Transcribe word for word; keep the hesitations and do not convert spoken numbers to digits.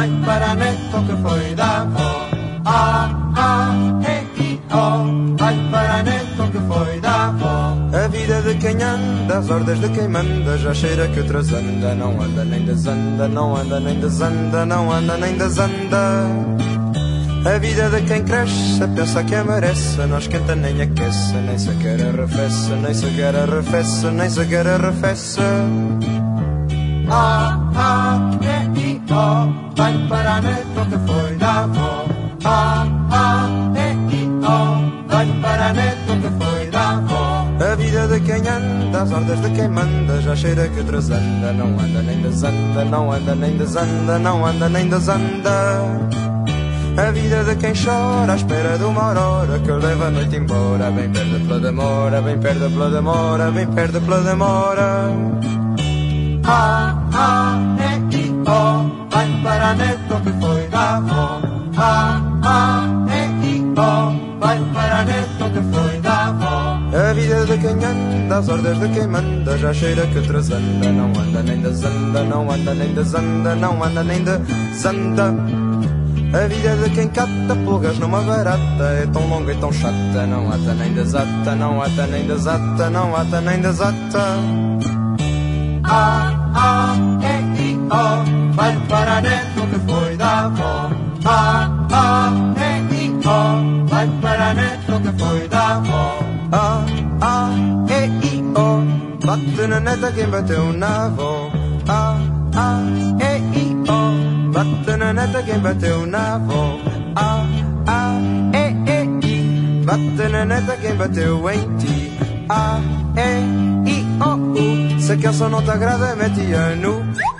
vai para neto que foi da avó. A, A, E, I, O, vai para neto que foi da avó. A vida de quem anda, as ordens de quem manda, já cheira que outras anda. Não anda nem desanda, não anda nem desanda, não anda nem desanda. A vida de quem cresce, pensa que a merece, não esquenta nem aquece, nem sequer arrefece, nem sequer arrefece, nem sequer arrefece. A, A, E, I, O, vai para neto que foi da avó. A, A, E, I, O, vai para neto que foi da avó. A vida de quem anda, as ordens de quem manda, já cheira que outras anda. Não anda nem desanda, não anda nem desanda, não anda nem desanda. A vida de quem chora à espera de uma aurora que leva a noite embora. Bem perde pela demora, bem perde pela demora, bem perde pela demora. A, A, E, I, O, vai para neto que foi da avó. A, A, E, I, O, vai para neto que foi da avó. A vida de quem anda, as ordens de quem manda, já cheira que outras anda. Não anda nem desanda, não anda nem desanda, não anda nem desanda. A vida de quem cata pulgas numa barata é tão longa e tão chata. Não ata nem desata, não ata nem desata, não ata nem desata. A, A, E, I, O, vai para neto que foi da avó. A, A, E, I, O, vai para neto que foi da avó. A, A, E, I, O, bate na neta quem bateu na avó. A, A, E, I, O, bate na neta quem bateu na avó. A, A, E, E, I, bate na neta quem bateu em ti. A, E, I, O, U, se a canção não te agrada, mete-a no